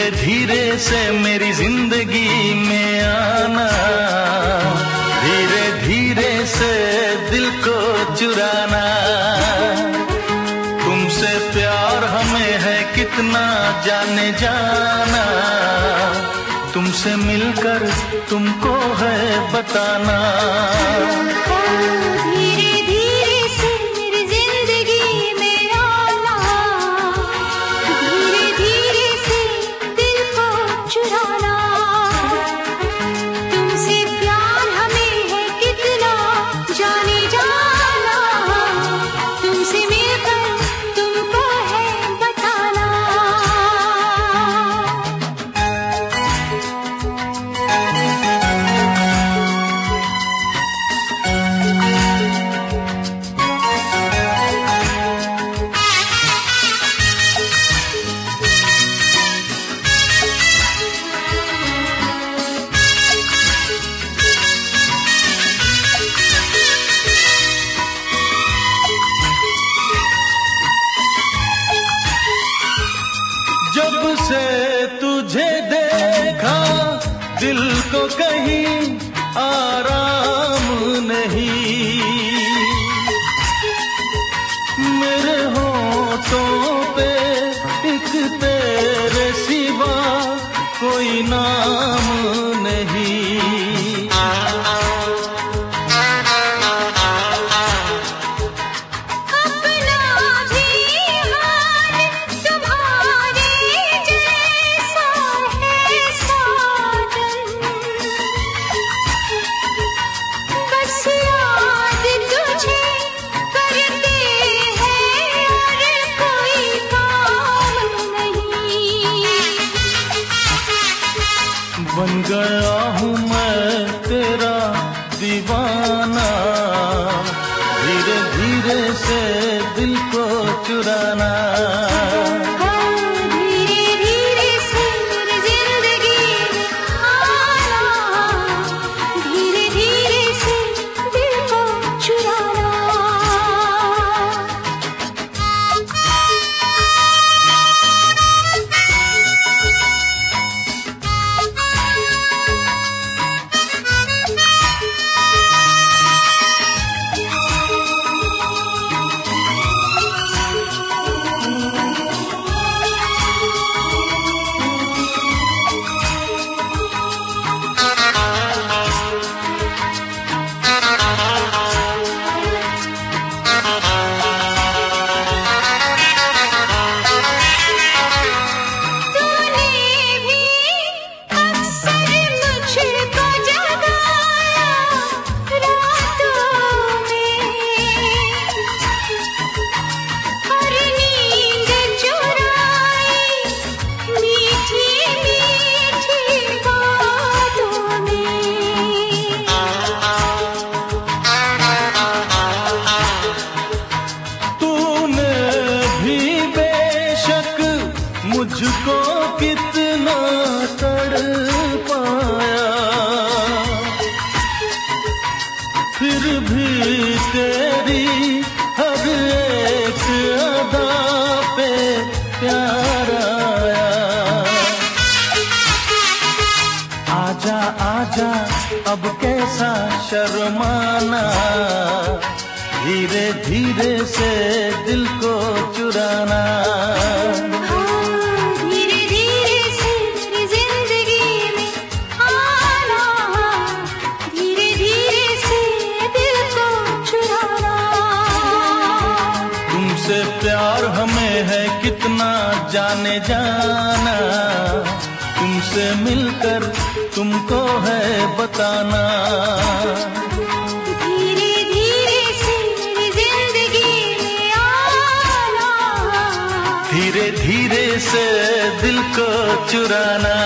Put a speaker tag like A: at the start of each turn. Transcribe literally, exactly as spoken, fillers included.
A: धीरे धीरे से मेरी जिंदगी में आना, धीरे धीरे से दिल को चुराना। तुमसे प्यार हमें है कितना जाने जाना, तुमसे मिलकर तुमको है बताना।
B: जब से तुझे देखा दिल को कहीं आराम नहीं, मेरे होठों पे एक तेरे सिवा कोई नाम नहीं। बन गया हूँ मैं तेरा दीवाना, धीरे धीरे से दिल को चुराना। मुझको कितना तड़पाया, फिर भी तेरी हर एक अदा पे प्यार आया। आजा आजा अब कैसा शर्माना, धीरे धीरे से दिल को चुराना। तुमसे प्यार हमें है कितना जाने जाना, तुमसे मिलकर तुमको है बताना।
C: धीरे धीरे से मेरी जिंदगी में आना,
A: धीरे धीरे से दिल को चुराना।